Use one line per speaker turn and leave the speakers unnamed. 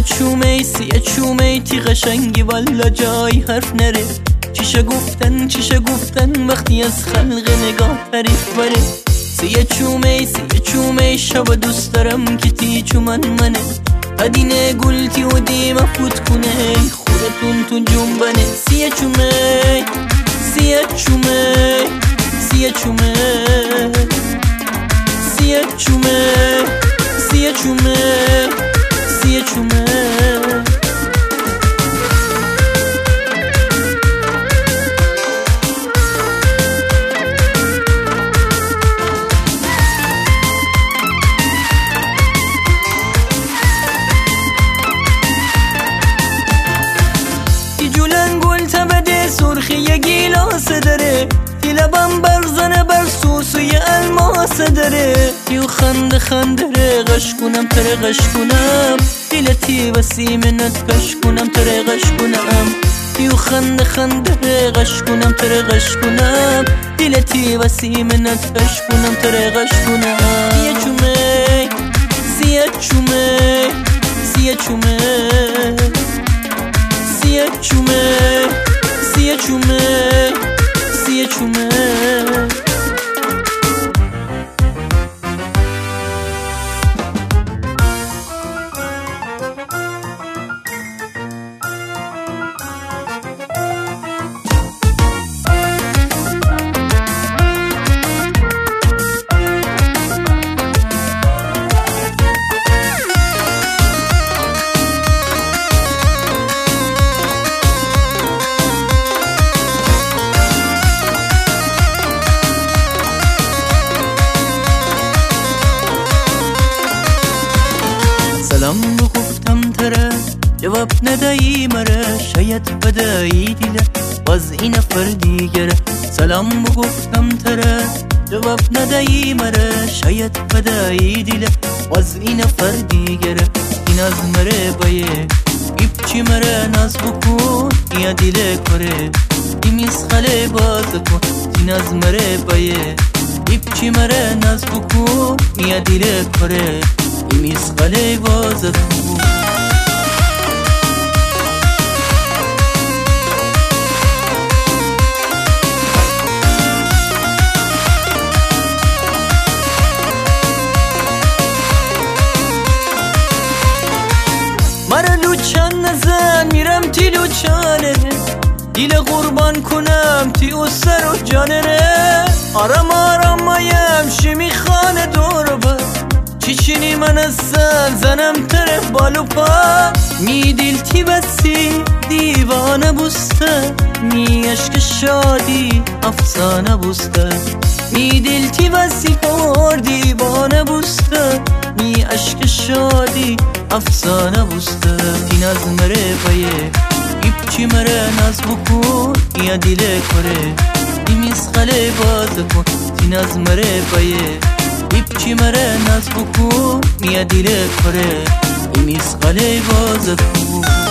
سیه چومه تی قشنگی والا جای حرف نره. چیشه گفتن وقتی از خلق نگاه تعریف بره. سیه چومه شب دوست دارم که تی چومن منه. هدینه گلتی و دی مفوت کنه خودتون تو جنبنه. سیه چومه سیه چومه سیه چومه سیه چومه سیه چومه سیه چومه سرخی یه گیلاس داره. تی لبم برزنه بر سوسوی الماس داره. تیو خنده رقش کنم ترقش کنم. دیلتی وسی منت کش کنم ترقش کنم. تیو خنده رقش کنم ترقش کنم. دیلتی وسی منت کش کنم ترقش کنم. سیه چومه سیه چومه سیه چومه سیه چومه سیه چومه سیه چومه سلام رو گفتم تره جواب ندهی مره. شاید بدهی دیله باز این نفر دیگره. سلام رو گفتم تره جواب ندهی مره. شاید بدهی دیله باز این نفر دیگره. این از مره بایه ایپ چی مره ناز بکن یا دیله کره. ایمیز خاله باز کن این از مره بایه ایپ چی مره ناز بکن یا دیله کره. ایمیز خاله باز کن مرا لوچان نزن میرم تی لوچانه. دیل قربان کنم تی او سر و جانه. آرام مایم شمی خانه دور بر. چیچینی من هستن زنم طرف بالو پا. می دیل تی بسی دیوانه بوسته. می عشق شادی افسانه بوسته. می دیل تی بسی پر دیوانه بوسته. می عشق شادی افسانه بوسته. این از مره بایه ایپ چی مره ناز بکن یا دیله کره. ایمیز خاله باز کن این از مره بایه ایپ چی مره ناز بکن یا دیله کره. ایمیز خاله باز کن